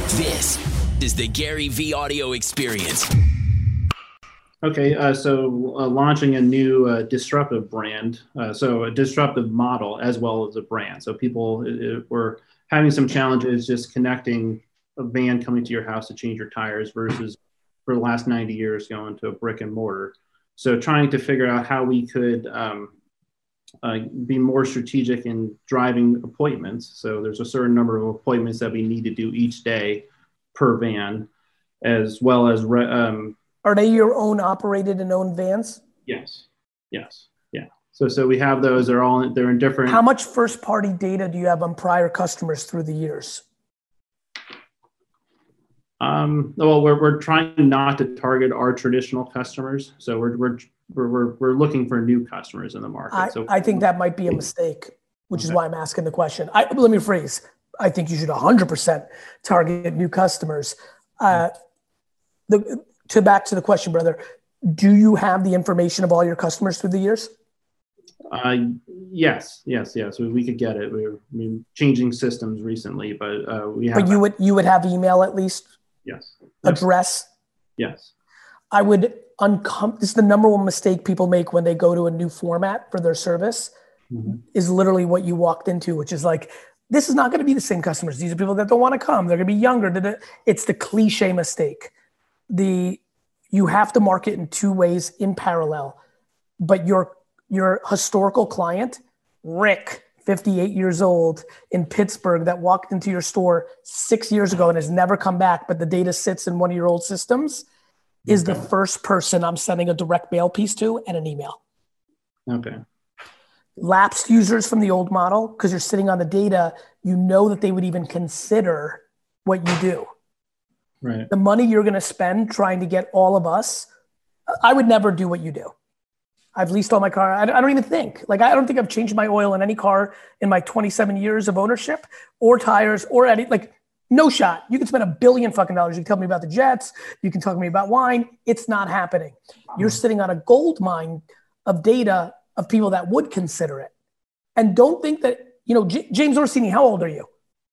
This is the Gary V audio experience. Okay, so launching a new disruptive brand, so a disruptive model as well as a brand. So people were having some challenges just connecting a van coming to your house to change your tires versus for the last 90 years going to a brick and mortar. So trying to figure out how we could be more strategic in driving appointments. So there's a certain number of appointments that we need to do each day per van, as well as are they your own operated and owned vans? Yes. Yeah. So we have those. They're in different. How much first party data do you have on prior customers through the years? Well, we're trying not to target our traditional customers. So we're looking for new customers in the market. I think that might be a mistake, which is why I'm asking the question. Let me rephrase. I think you should 100% target new customers. Back to the question, brother, do you have the information of all your customers through the years? Yes. We could get it. We're changing systems recently, but we have. But you would have email at least? Yes. Address? Yes. I would this is the number one mistake people make when they go to a new format for their service, is literally what you walked into, which is like, this is not going to be the same customers. These are people that don't want to come. They're going to be younger. It's the cliche mistake. You have to market in two ways in parallel, but your historical client, Rick, 58 years old in Pittsburgh, that walked into your store 6 years ago and has never come back, but the data sits in one of your old systems, is the first person I'm sending a direct mail piece to and an email. Okay. Lapsed users from the old model, because you're sitting on the data, you know that they would even consider what you do. Right. The money you're going to spend trying to get all of us, I would never do what you do. I've leased all my car. I don't even think. I don't think I've changed my oil in any car in my 27 years of ownership, or tires, or any, no shot. You can spend $1 billion fucking dollars. You can tell me about the Jets. You can talk to me about wine. It's not happening. You're sitting on a gold mine of data of people that would consider it. And don't think that, James Orsini, how old are you?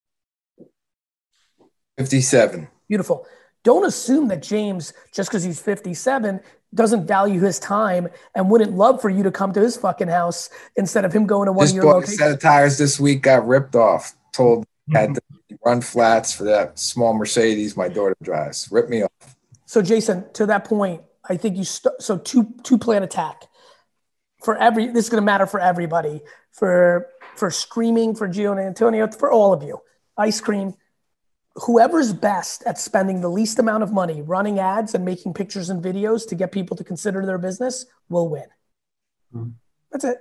57. Beautiful. Don't assume that James, just because he's 57, doesn't value his time and wouldn't love for you to come to his fucking house instead of him going to one of your locations. Just bought a set of tires this week, got ripped off. Told had to run flats for that small Mercedes my daughter drives. Ripped me off. So Jason, to that point, I think two plan attack. This is going to matter for everybody, for Screaming, for Gio and Antonio, for all of you. Ice Cream. Whoever's best at spending the least amount of money running ads and making pictures and videos to get people to consider their business will win. That's it.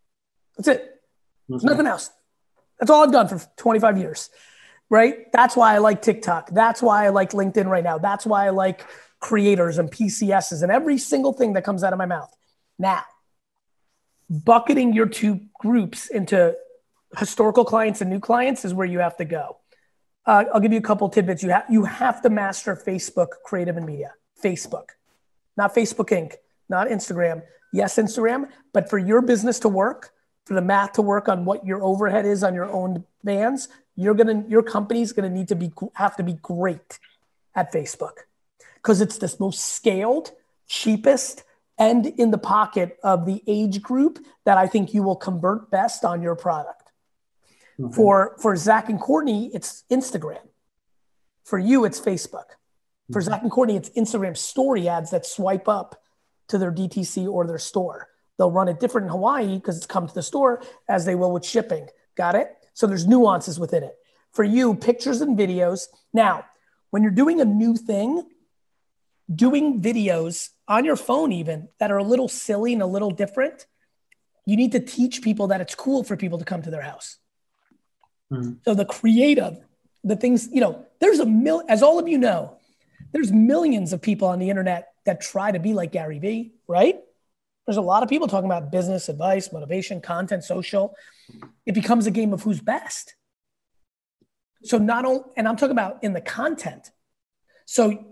There's nothing else. That's all I've done for 25 years, right? That's why I like TikTok. That's why I like LinkedIn right now. That's why I like creators and PCSs and every single thing that comes out of my mouth. Now, bucketing your two groups into historical clients and new clients is where you have to go. I'll give you a couple tidbits. You have to master Facebook creative and media. Facebook, not Facebook Inc., not Instagram. Yes, Instagram, but for your business to work, for the math to work on what your overhead is on your own vans, your company's gonna have to be great at Facebook, because it's the most scaled, cheapest, and in the pocket of the age group that I think you will convert best on your product. Okay. For Zach and Courtney, it's Instagram. For you, it's Facebook. For Zach and Courtney, it's Instagram story ads that swipe up to their DTC or their store. They'll run it different in Hawaii because it's come to the store, as they will with shipping. Got it? So there's nuances within it. For you, pictures and videos. Now, when you're doing a new thing, doing videos on your phone even that are a little silly and a little different, you need to teach people that it's cool for people to come to their house. So the creative, the things, there's as all of you know, there's millions of people on the internet that try to be like Gary Vee, right? There's a lot of people talking about business advice, motivation, content, social. It becomes a game of who's best. So and I'm talking about in the content. So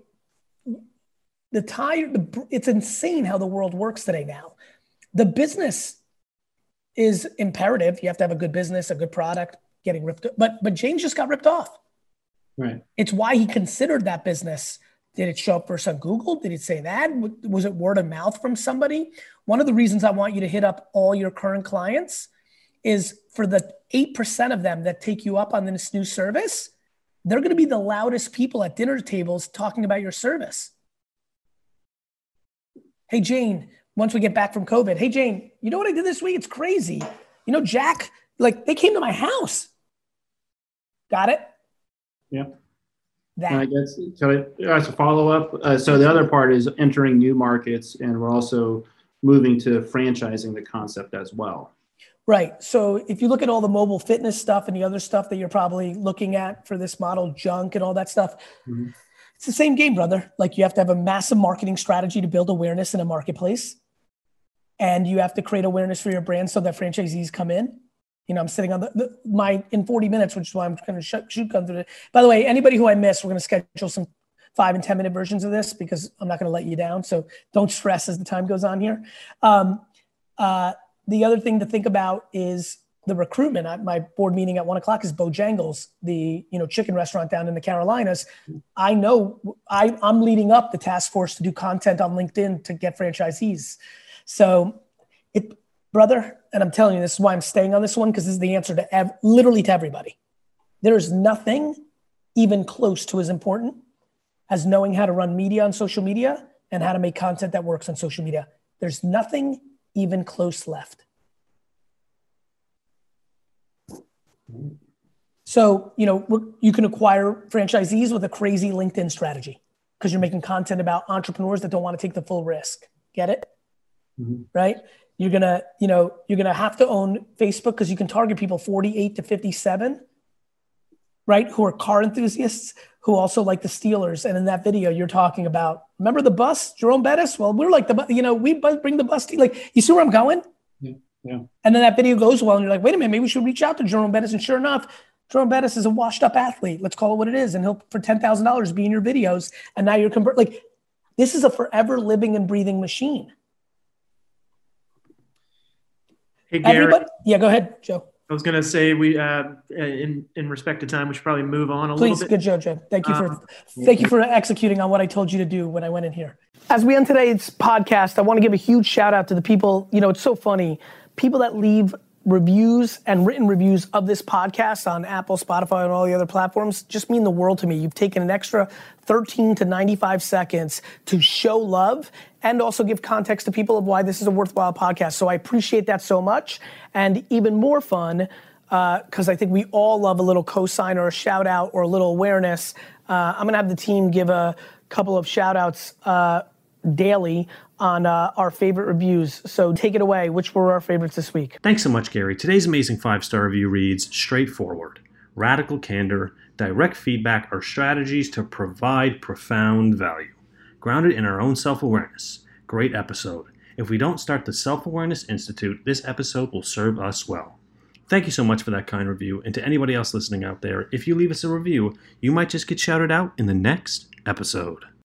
it's insane how the world works today now. The business is imperative. You have to have a good business, a good product, getting ripped. But James just got ripped off. Right. It's why he considered that business. Did it show up first on Google? Did it say an ad? Was it word of mouth from somebody? One of the reasons I want you to hit up all your current clients is for the 8% of them that take you up on this new service, they're going to be the loudest people at dinner tables talking about your service. Hey, Jane, once we get back from COVID, hey, Jane, you know what I did this week? It's crazy. You know, Jack, like they came to my house. Got it? Yeah. That. I guess as a follow-up, so the other part is entering new markets, and we're also moving to franchising the concept as well. Right. So if you look at all the mobile fitness stuff and the other stuff that you're probably looking at for this model, junk and all that stuff, it's the same game, brother. Like you have to have a massive marketing strategy to build awareness in a marketplace. And you have to create awareness for your brand so that franchisees come in. You know, I'm sitting on in 40 minutes, which is why I'm going to shoot come through it. By the way, anybody who I missed, we're going to schedule some 5 and 10 minute versions of this because I'm not going to let you down. So don't stress as the time goes on here. The other thing to think about is the recruitment. My board meeting at 1:00 is Bojangles, the chicken restaurant down in the Carolinas. I know I'm leading up the task force to do content on LinkedIn to get franchisees. So brother, and I'm telling you, this is why I'm staying on this one, because this is the answer to literally to everybody. There's nothing even close to as important as knowing how to run media on social media and how to make content that works on social media. There's nothing even close left. So, you can acquire franchisees with a crazy LinkedIn strategy because you're making content about entrepreneurs that don't want to take the full risk. Get it? Right? You're gonna have to own Facebook because you can target people 48 to 57, right? Who are car enthusiasts who also like the Steelers. And in that video, you're talking about, remember the bus, Jerome Bettis? Well, we're like we bring the bus. Like, you see where I'm going? Yeah. And then that video goes well, and you're like, wait a minute, maybe we should reach out to Jerome Bettis. And sure enough, Jerome Bettis is a washed-up athlete. Let's call it what it is, and he'll for $10,000 be in your videos. And now you're this is a forever living and breathing machine. Hey, Gary. Yeah, go ahead, Joe. I was going to say we, in respect to time, we should probably move on a little bit. Please, good, Joe. Thank you for executing on what I told you to do when I went in here. As we end today's podcast, I want to give a huge shout out to the people. It's so funny. People that leave reviews and written reviews of this podcast on Apple, Spotify, and all the other platforms just mean the world to me. You've taken an extra 13 to 95 seconds to show love and also give context to people of why this is a worthwhile podcast. So I appreciate that so much. And even more fun, because I think we all love a little cosign or a shout out or a little awareness. I'm going to have the team give a couple of shout outs daily on our favorite reviews. So take it away. Which were our favorites this week? Thanks so much, Gary. Today's amazing 5-star review reads, straightforward, radical candor, direct feedback are strategies to provide profound value, grounded in our own self-awareness. Great episode. If we don't start the Self-Awareness Institute, this episode will serve us well. Thank you so much for that kind review. And to anybody else listening out there, if you leave us a review, you might just get shouted out in the next episode.